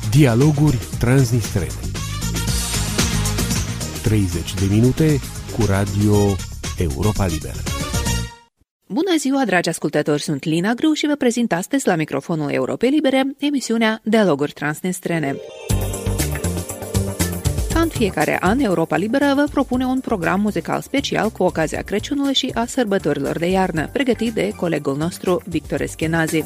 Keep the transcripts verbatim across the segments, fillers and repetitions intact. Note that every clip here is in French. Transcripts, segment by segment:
Dialoguri transnistrene. treizeci de minute cu Radio Europa Liberă. Bună ziua, dragi ascultători, sunt Lina Grâu și vă prezint astăzi la microfonul Europei Libere emisiunea Dialoguri transnistrene. Ca în fiecare an, Europa Liberă vă propune un program muzical special cu ocazia Crăciunului și a sărbătorilor de iarnă, pregătit de colegul nostru Victor Eschenazi.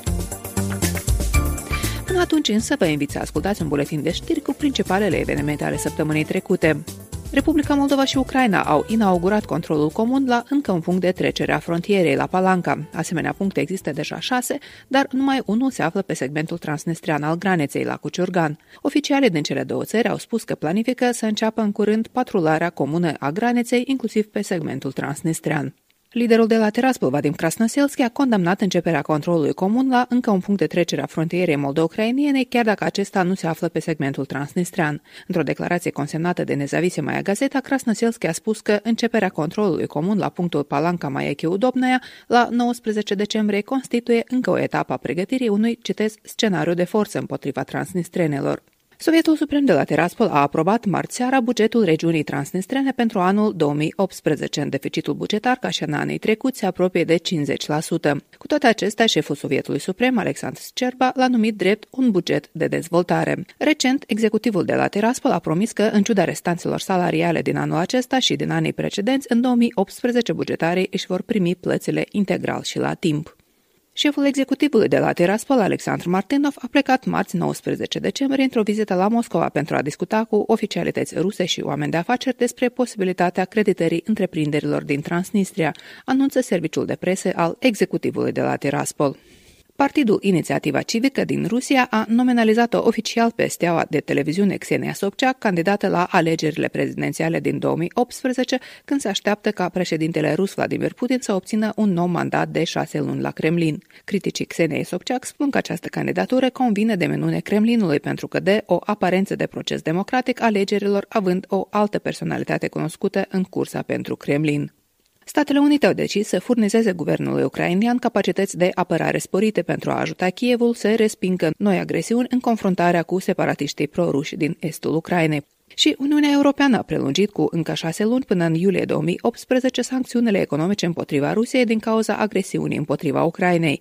Până atunci însă vă invit să ascultați un buletin de știri cu principalele evenimente ale săptămânii trecute. Republica Moldova și Ucraina au inaugurat controlul comun la încă un punct de trecere a frontierei, la Palanca. Asemenea puncte există deja șase, dar numai unul se află pe segmentul transnistrean al graniței, la Cuciurgan. Oficialii din cele două țări au spus că planifică să înceapă în curând patrularea comună a graniței, inclusiv pe segmentul transnistrean. Liderul de la Tiraspol, Vadim Krasnoselski, a condamnat începerea controlului comun la încă un punct de trecere a frontierei moldo-ucrainiene, chiar dacă acesta nu se află pe segmentul transnistrean. Într-o declarație consemnată de Nezavisemaia Gazeta, Krasnoselski a spus că începerea controlului comun la punctul Palanca Maiechiu-Dobnaia la nouăsprezece decembrie constituie încă o etapă a pregătirii unui, citez, scenariu de forță împotriva transnistrenelor. Sovietul Suprem de la Tiraspol a aprobat marți seara bugetul regiunii transnistrene pentru anul două mii optsprezece. Deficitul bugetar, ca și în anii trecuți, se apropie de cincizeci la sută. Cu toate acestea, șeful Sovietului Suprem, Alexandru Scerba, l-a numit drept un buget de dezvoltare. Recent, executivul de la Tiraspol a promis că, în ciuda restanțelor salariale din anul acesta și din anii precedenți, în două mii optsprezece bugetarii își vor primi plățile integral și la timp. Șeful executivului de la Tiraspol, Alexandru Martinov, a plecat marți nouăsprezece decembrie într-o vizită la Moscova pentru a discuta cu oficialități ruse și oameni de afaceri despre posibilitatea creditării întreprinderilor din Transnistria, anunță serviciul de presă al executivului de la Tiraspol. Partidul Inițiativa Civică din Rusia a nominalizat-o oficial pe steaua de televiziune Ksenia Sobchak, candidată la alegerile prezidențiale din două mii optsprezece, când se așteaptă ca președintele rus Vladimir Putin să obțină un nou mandat de șase luni la Kremlin. Criticii Kseniei Sobchak spun că această candidatură convine de minune Kremlinului pentru că dă o aparență de proces democratic alegerilor, având o altă personalitate cunoscută în cursa pentru Kremlin. Statele Unite au decis să furnizeze guvernului ucrainian capacități de apărare sporite pentru a ajuta Kievul să respingă noi agresiuni în confruntarea cu separatiștii proruși din estul Ucrainei. Și Uniunea Europeană a prelungit cu încă șase luni până în iulie două mii optsprezece sancțiunile economice împotriva Rusiei din cauza agresiunii împotriva Ucrainei.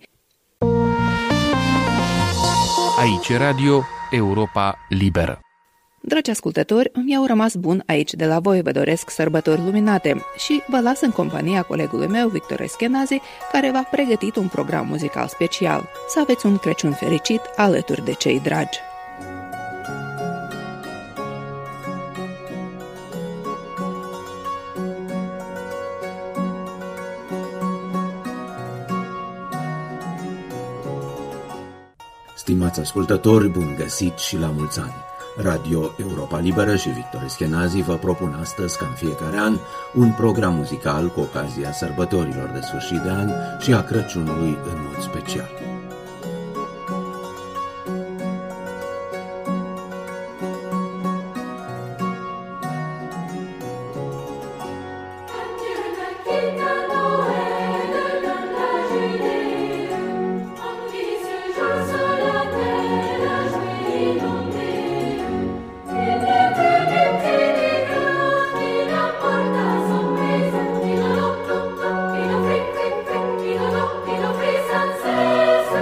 Aici Radio Europa Liberă. Dragi ascultători, mi-au rămas bun aici de la voi, vă doresc sărbători luminate și vă las în compania colegului meu, Victor Eschenazi, care v-a pregătit un program muzical special. Să aveți un Crăciun fericit alături de cei dragi! Stimați ascultători, bun găsit și la mulți ani! Radio Europa Liberă și Victor Eschenazi vă propun astăzi, ca în fiecare an, un program muzical cu ocazia sărbătorilor de sfârșit de an și a Crăciunului în mod special. Sense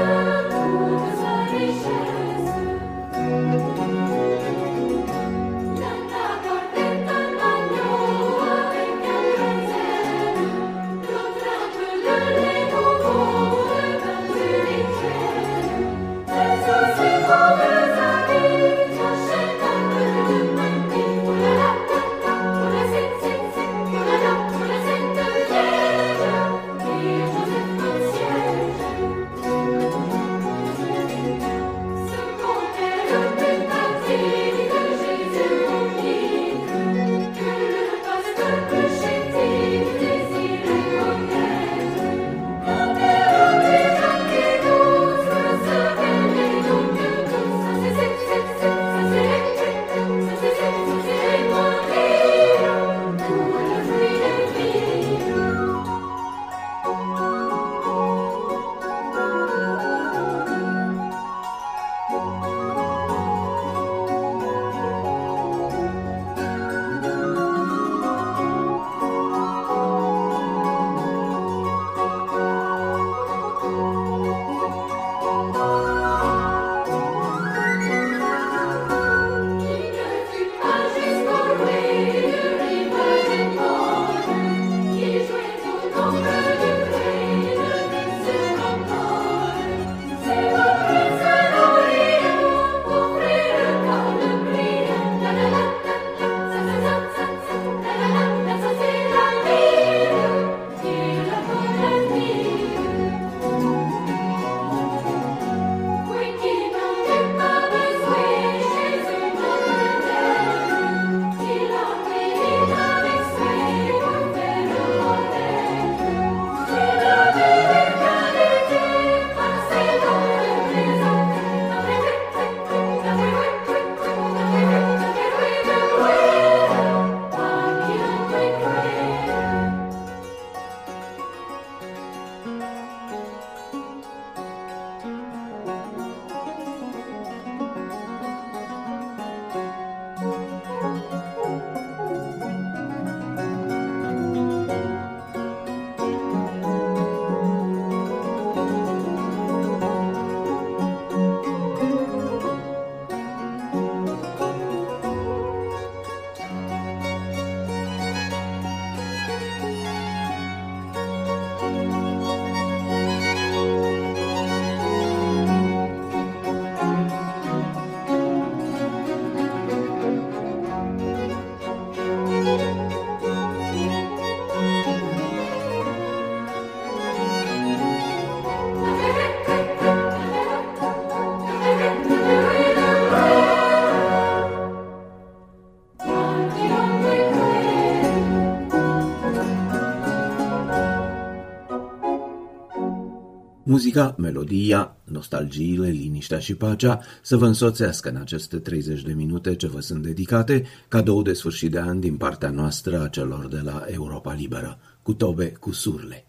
Muzica, melodia, nostalgiile, liniștea și pacea să vă însoțească în aceste treizeci de minute ce vă sunt dedicate, cadou de sfârșit de an din partea noastră a celor de la Europa Liberă. Cu tobe, cu surle.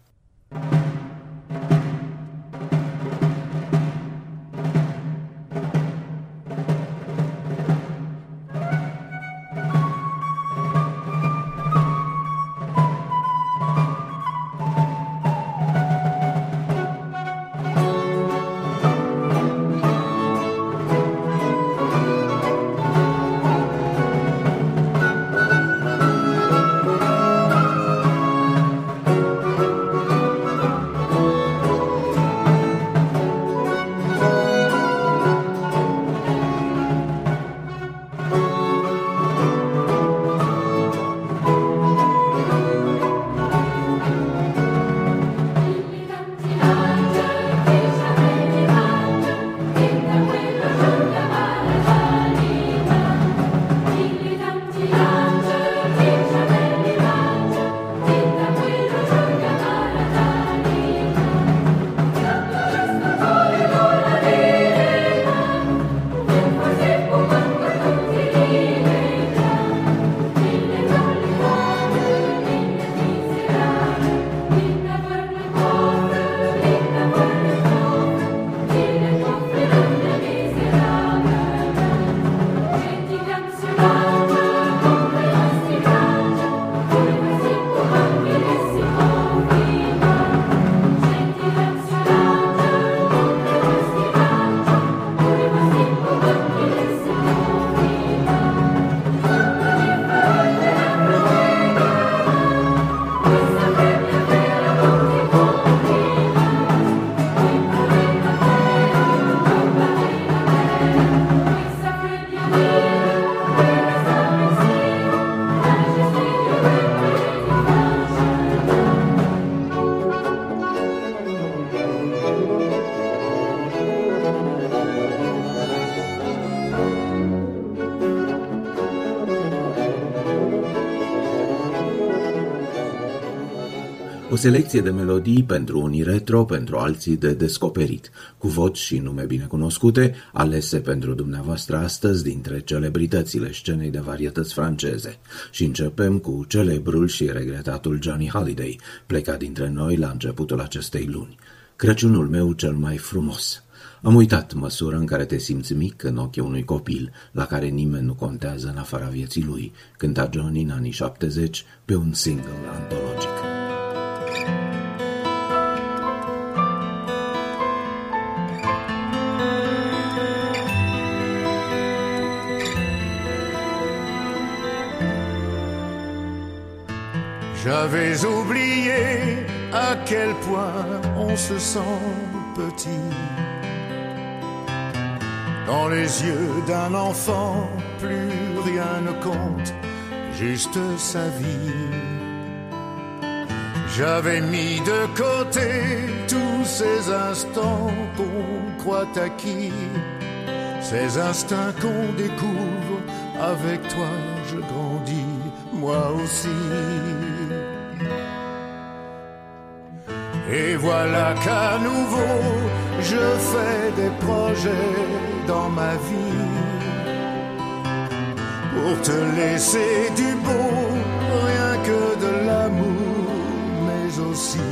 O selecție de melodii pentru unii retro, pentru alții de descoperit, cu voci și nume binecunoscute, alese pentru dumneavoastră astăzi dintre celebritățile scenei de varietăți franceze. Și începem cu celebrul și regretatul Johnny Hallyday, plecat dintre noi la începutul acestei luni. Crăciunul meu cel mai frumos. Am uitat măsura în care te simți mic în ochii unui copil, la care nimeni nu contează în afara vieții lui, cânta Johnny în anii șaptezeci pe un single antologic. J'avais oublié à quel point on se sent petit. Dans les yeux d'un enfant, plus rien ne compte, juste sa vie. J'avais mis de côté tous ces instants qu'on croit acquis, ces instincts qu'on découvre, avec toi je grandis, moi aussi. Et voilà qu'à nouveau je fais des projets dans ma vie pour te laisser du beau, rien que de l'amour, mais aussi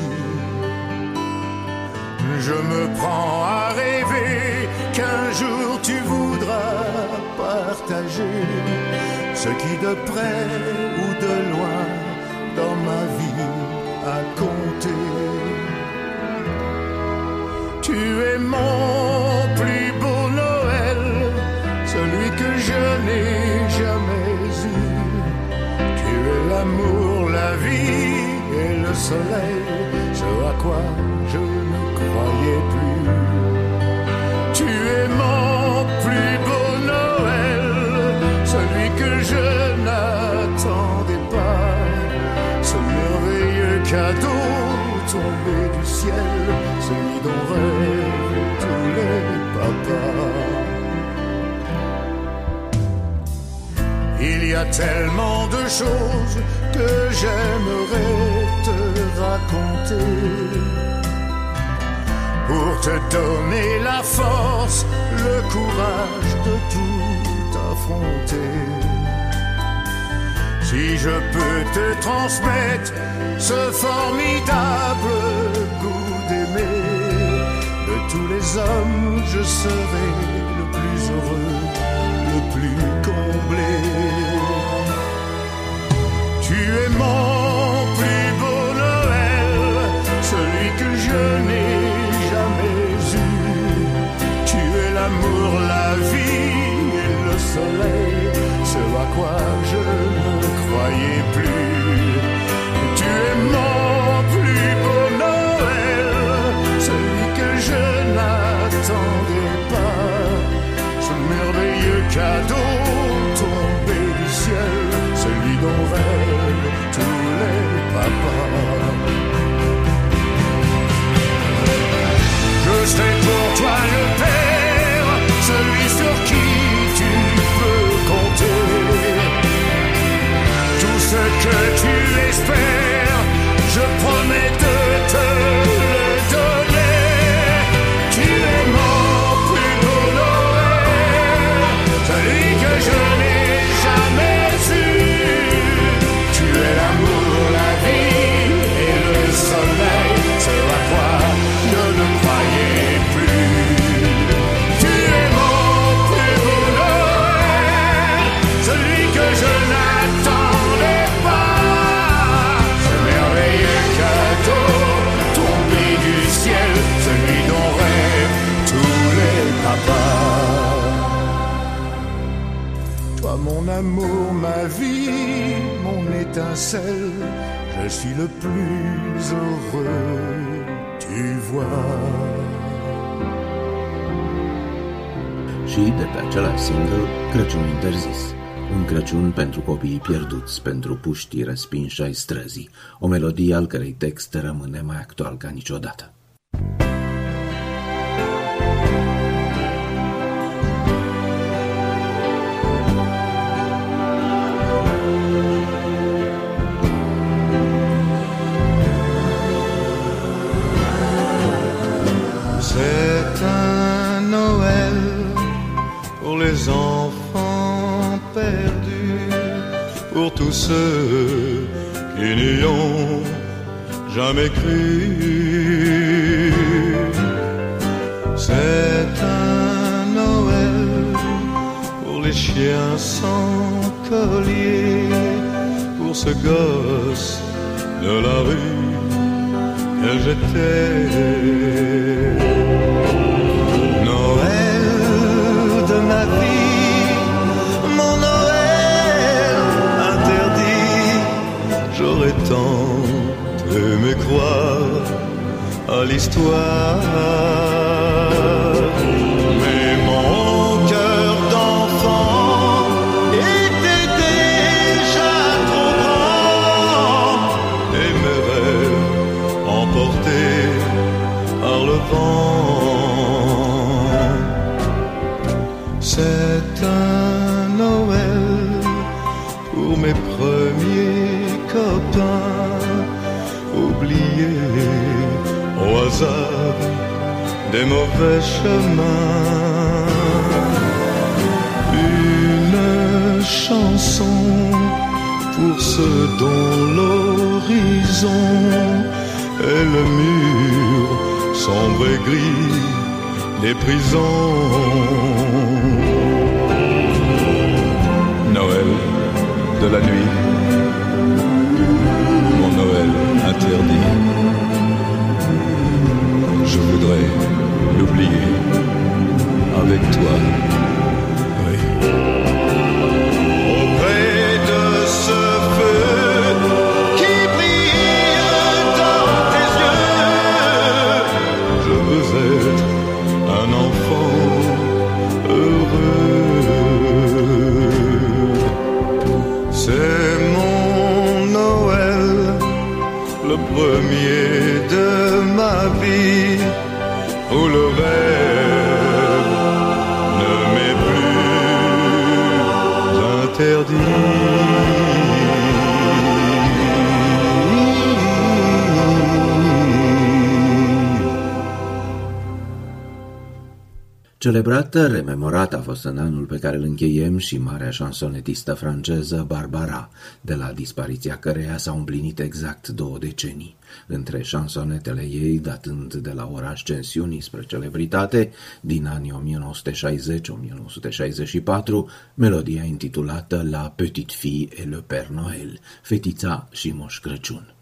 je me prends à rêver qu'un jour tu voudras partager ce qui de près ou de loin dans ma vie a compté. Tu es mon plus beau Noël, celui que je n'ai jamais eu. Tu es l'amour, la vie et le soleil, ce à quoi je ne croyais plus. Tu es mon plus beau Noël, celui que je n'attendais pas, ce merveilleux cadeau tombé du ciel, celui dont rêvent tous les papas. Il y a tellement de choses que j'aimerais te raconter, pour te donner la force, le courage de tout affronter. Si je peux te transmettre ce formidable goût d'aimer, de tous les hommes, je serai le plus heureux, le plus comblé. Tu es mon plus beau Noël, celui que je n'ai jamais eu. Tu es l'amour, la vie et le soleil, ce à quoi je ne croyais plus. Tu es mon plus beau Noël, celui que je n'attendais pas. Ce merveilleux cadeau tombé du ciel, celui dont rêvent tous les papas. Je serai pour toi le père, celui sur qui tu peux compter. Tout ce que tu espères, je promets de te le donner. Tu es mon plus beau Noël, celui que je n'ai jamais eu. Tu es l'amour, la vie et le soleil, ce à quoi je ne croyais plus. Tu es mon plus beau Noël, celui que je n'attendais pas. Ce merveilleux cadeau tombé du ciel, celui dont rêvent tous les papas. Toi mon amour, ma vie, mon étincelle, je suis le plus heureux, tu vois. Și de pe același single, Crăciun interzis. Un Crăciun pentru copiii pierduți, pentru puștii respinși ai străzii. O melodie al cărei text rămâne mai actual ca niciodată. C'est un Noël pour les enfants perdus, pour tous ceux qui n'y ont jamais cru. C'est un Noël pour les chiens sans collier, pour ce gosse de la rue que j'étais. Noël de ma vie, mon Noël interdit, j'aurais tant aimé croire à l'histoire. Mais mon cœur d'enfant était déjà trop grand et mes rêves emportés par le vent. C'est un Noël pour mes premiers copains, oubliés au hasard des mauvais chemins. Une chanson pour ceux dont l'horizon et le mur sombre et gris des prisons. Noël de la nuit, mon Noël interdit. Je voudrais l'oublier avec toi. Oui. Auprès de ce feu qui brille dans tes yeux, je veux être un enfant heureux. C'est mon Noël, le premier de ma vie, où le rêve ne m'est plus interdit. Celebrată, rememorată a fost în anul pe care îl încheiem și marea șansonetistă franceză Barbara, de la dispariția căreia s-au împlinit exact două decenii. Între șansonetele ei, datând de la ora ascensiunii spre celebritate, din anii o mie nouă sute șaizeci - o mie nouă sute șaizeci și patru, melodia intitulată La Petite Fille et le Père Noël, Fetița și Moș Crăciun.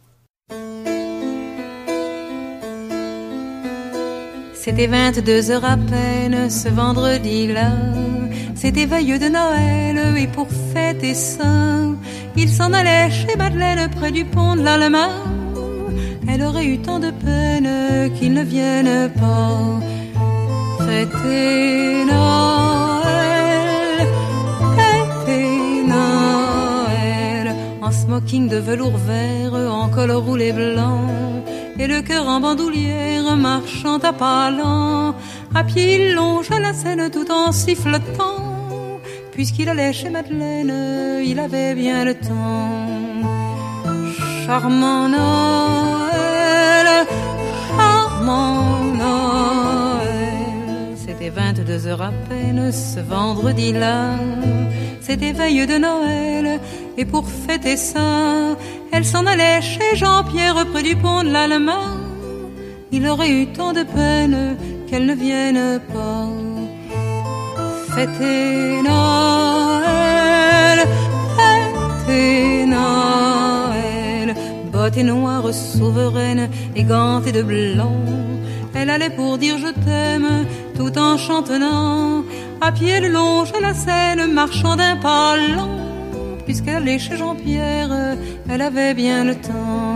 C'était vingt-deux heures à peine ce vendredi-là. C'était veille de Noël et pour fêter ça, il s'en allait chez Madeleine près du pont de l'Allemagne. Elle aurait eu tant de peine qu'il ne vienne pas fêter Noël, fêter Noël. En smoking de velours vert, en col roulé blanc, et le cœur en bandoulière, marchant à pas lents. À pied il longe à la Seine tout en sifflotant. Puisqu'il allait chez Madeleine, il avait bien le temps. Charmant Noël, charmant Noël. C'était vingt-deux heures à peine ce vendredi-là. C'était veille de Noël, et pour fêter ça, elle s'en allait chez Jean-Pierre près du pont de l'Allemagne. Il aurait eu tant de peine qu'elle ne vienne pas fêter Noël, fêter Noël. Bottes noires souveraines et gantées de blanc, elle allait pour dire je t'aime tout en chantonnant. À pied le long à la Seine, marchant d'un pas lent. Puisqu'elle allait chez Jean-Pierre, elle avait bien le temps.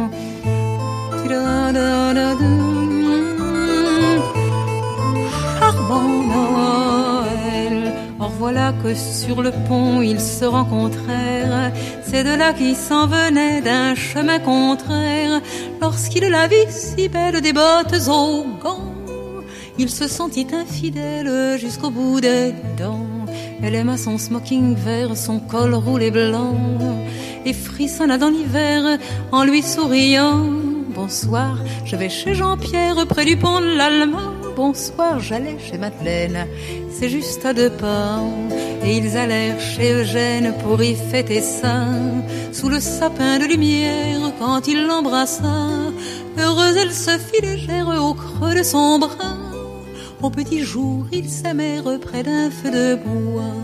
Charmant Noël. Or voilà que sur le pont ils se rencontrèrent. C'est de là qui s'en venait d'un chemin contraire. Lorsqu'il la vit si belle, des bottes aux gants, il se sentit infidèle jusqu'au bout des dents. Elle aima son smoking vert, son col roulé blanc, et frissonna dans l'hiver en lui souriant. Bonsoir, je vais chez Jean-Pierre près du pont de l'Allemagne. Bonsoir, j'allais chez Madeleine, c'est juste à deux pas. Et ils allèrent chez Eugène pour y fêter ça. Sous le sapin de lumière, quand il l'embrassa, heureuse elle se fit légère au creux de son bras. Au petit jour, ils s'aimèrent près d'un feu de bois.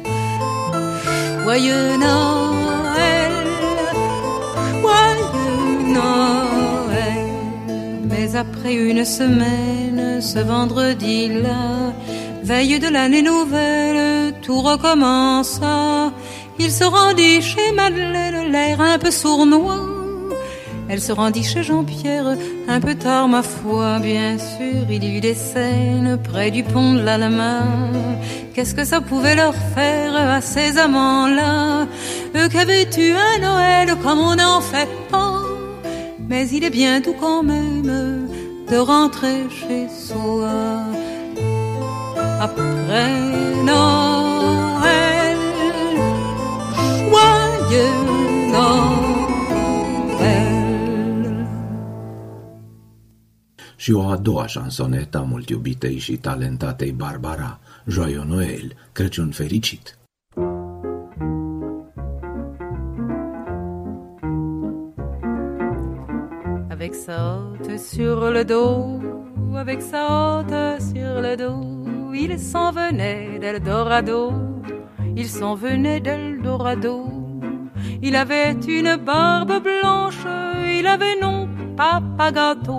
Joyeux Noël, joyeux Noël. Mais après une semaine, ce vendredi-là, veille de l'année nouvelle, tout recommença. Il se rendit chez Madeleine, l'air un peu sournois. Elle se rendit chez Jean-Pierre, un peu tard ma foi, bien sûr, il y eut des scènes près du pont de l'Allemagne. Qu'est-ce que ça pouvait leur faire à ces amants-là, eux qui avaient eu un Noël comme on n'en fait pas. Mais il est bien doux quand même de rentrer chez soi après Noël. Joyeux Noël. Și o a doua șansonetă a mult iubitei și talentatei Barbara, Joyeux Noël, Crăciun fericit. Avec sa hotte sur le dos, avec sa hotte sur le dos, il s'en venait d'Eldorado, il s'en venait d'Eldorado. Il avait une barbe blanche, il avait non papa gâteau.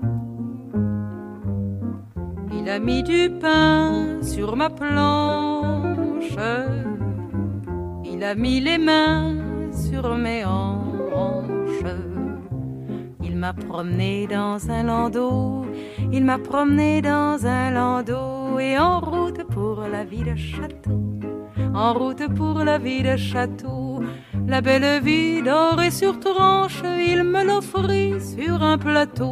Il a mis du pain sur ma planche, il a mis les mains sur mes hanches. Il m'a promené dans un landau, il m'a promené dans un landau, et en route pour la ville château, en route pour la ville château, la belle vie dorée sur tranche, il me l'offrit sur un plateau.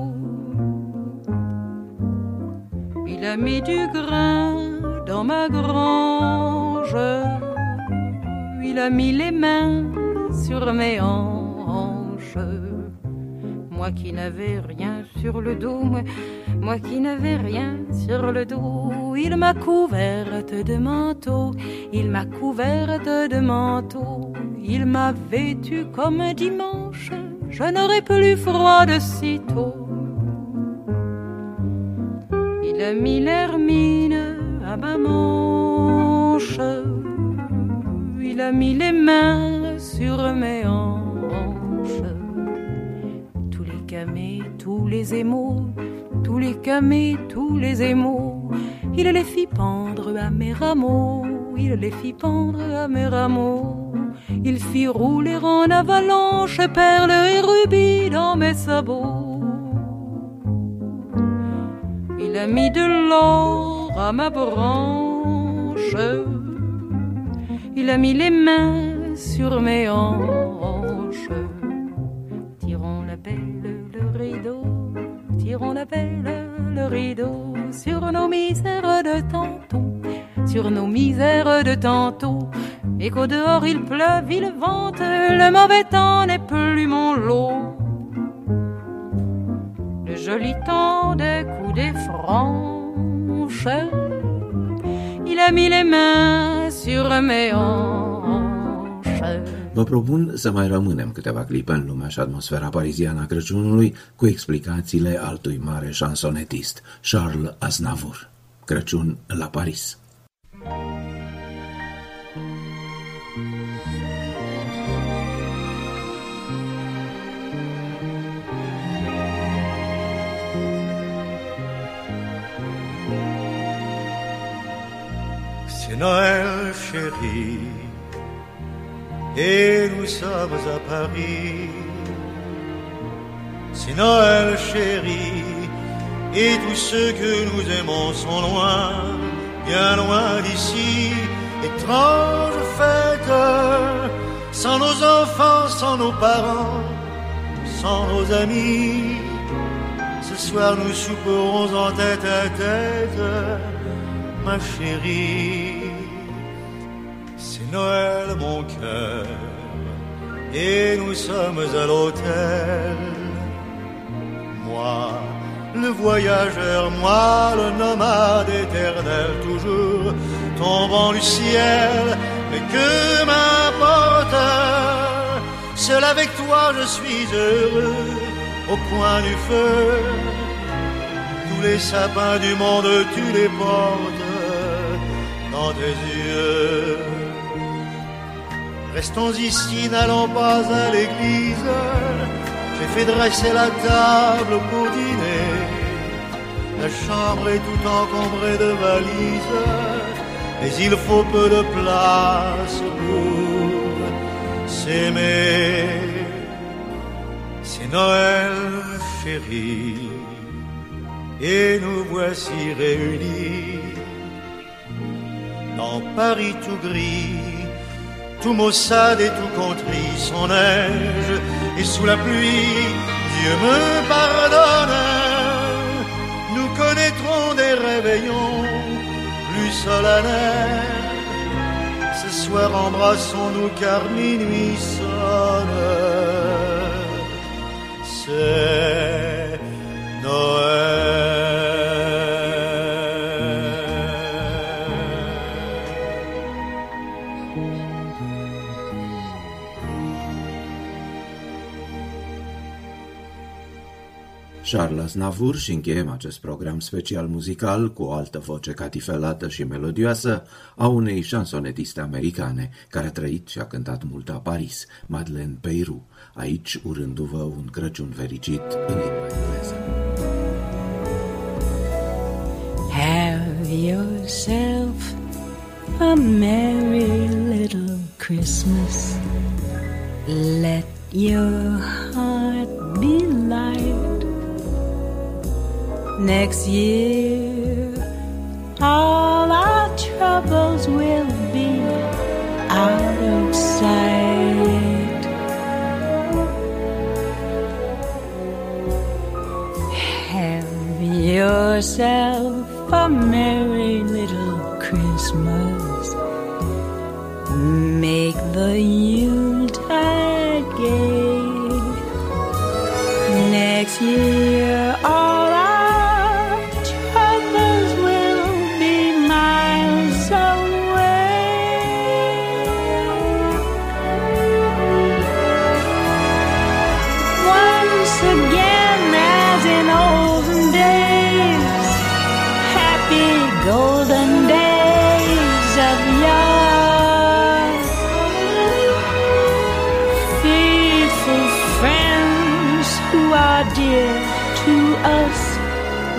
Il a mis du grain dans ma grange, il a mis les mains sur mes hanches. Moi qui n'avais rien sur le dos, moi, moi qui n'avais rien sur le dos. Il m'a couverte de manteau, il m'a couverte de manteau. Il m'a vêtue comme un dimanche, je n'aurais plus froid de sitôt. Il a mis l'hermine à ma manche, il a mis les mains sur mes hanches. Tous les camés, tous les émaux, tous les camés, tous les émaux, il les fit pendre à mes rameaux, il les fit pendre à mes rameaux. Il fit rouler en avalanche perles et rubis dans mes sabots. Il a mis de l'or à ma branche, il a mis les mains sur mes hanches. Tirons la belle le rideau, tirons la belle le rideau sur nos misères de tantôt, sur nos misères de tantôt. Et qu'au dehors il pleuve, il vente, le mauvais temps n'est plus mon lot. Le joli temps des coups des franches, il a mis les mains sur mes hanches. Vă propun să mai rămânem câteva clipe în lumea și atmosfera pariziană a Crăciunului cu explicațiile altui mare șansonetist, Charles Aznavour. Crăciun la Paris. C'est Noël, chérie, et nous sommes à Paris. C'est Noël, chérie, et tous ceux que nous aimons sont loin, bien loin d'ici. Étrange fête, sans nos enfants, sans nos parents, sans nos amis. Ce soir nous souperons en tête à tête, ma chérie. C'est Noël, mon cœur, et nous sommes à l'hôtel. Moi, le voyageur, moi, le nomade éternel, toujours tombant du ciel, mais que m'importe, seul avec toi je suis heureux, au coin du feu. Tous les sapins du monde, tu les portes dans tes yeux. Restons ici, n'allons pas à l'église. J'ai fait dresser la table pour dîner. La chambre est tout encombrée de valises, mais il faut peu de place pour s'aimer. C'est Noël, chérie, et nous voici réunis. Dans Paris tout gris, tout maussade et tout contrit, son neige et sous la pluie, Dieu me pardonne. Nous connaîtrons des réveillons plus solennels. Ce soir embrassons-nous car minuit sonne. C'est Noël. Charles Aznavour și încheiem acest program special muzical cu o altă voce catifelată și melodioasă a unei șansonetiste americane care a trăit și a cântat mult la Paris, Madeleine Peyroux, aici urându-vă un Crăciun fericit în limba engleză. Have yourself a merry little Christmas. Let your heart be light. Next year, all our troubles will be out of sight. Have yourself a merry little Christmas. Make the Yuletide gay. Next year, all our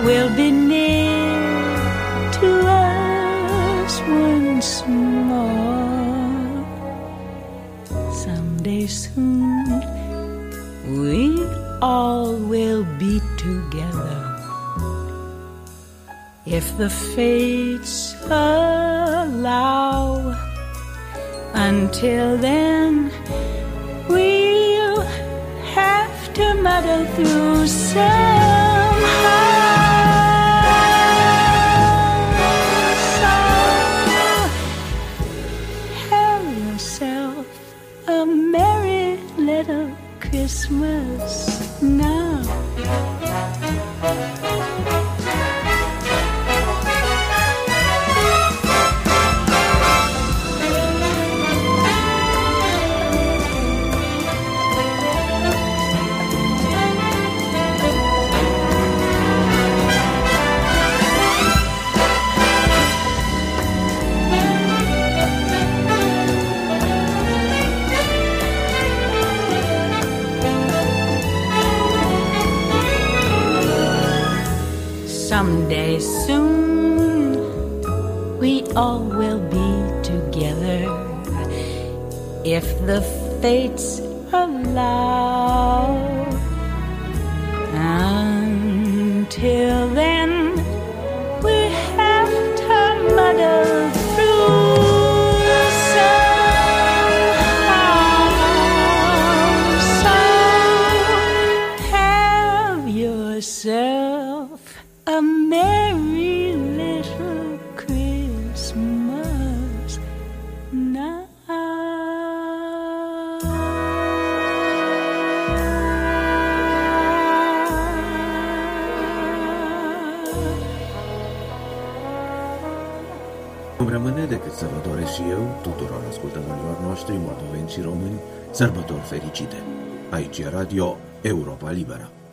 will be near to us once more. Someday soon we all will be together, if the fates allow. Until then, we'll have to muddle through somehow. So have yourself a merry little Christmas now. Someday soon we all will be together, if the fates allow. Until then, we have to muddle through somehow. So have yourself a merry little Christmas now. Nu rămâne decât să vă doresc și eu, tuturor ascultătorilor noștri moldoveni și români, sărbători fericite. Aici e Radio Europa Liberă.